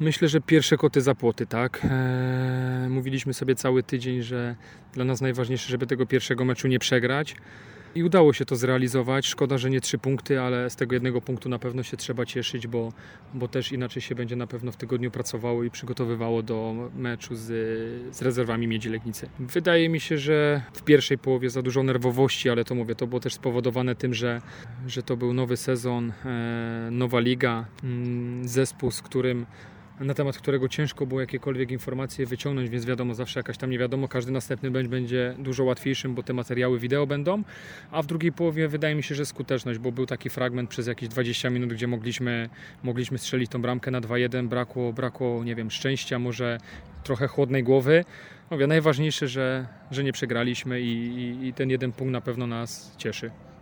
Myślę, że pierwsze koty za płoty, tak. Mówiliśmy sobie cały tydzień, że dla nas najważniejsze, żeby tego pierwszego meczu nie przegrać. I udało się to zrealizować. Szkoda, że nie 3 punkty, ale z tego jednego punktu na pewno się trzeba cieszyć, bo też inaczej się będzie na pewno w tygodniu pracowało i przygotowywało do meczu z rezerwami Miedzi Legnicy. Wydaje mi się, że w pierwszej połowie za dużo nerwowości, ale to mówię, to było też spowodowane tym, że to był nowy sezon, nowa liga, zespół, na temat którego ciężko było jakiekolwiek informacje wyciągnąć, więc wiadomo, zawsze jakaś tam nie wiadomo, każdy następny mecz będzie dużo łatwiejszym, bo te materiały wideo będą, a w drugiej połowie wydaje mi się, że skuteczność, bo był taki fragment przez jakieś 20 minut, gdzie mogliśmy strzelić tą bramkę na 2-1, brakło, nie wiem, szczęścia, może trochę chłodnej głowy. Mówię, najważniejsze, że nie przegraliśmy i ten jeden punkt na pewno nas cieszy.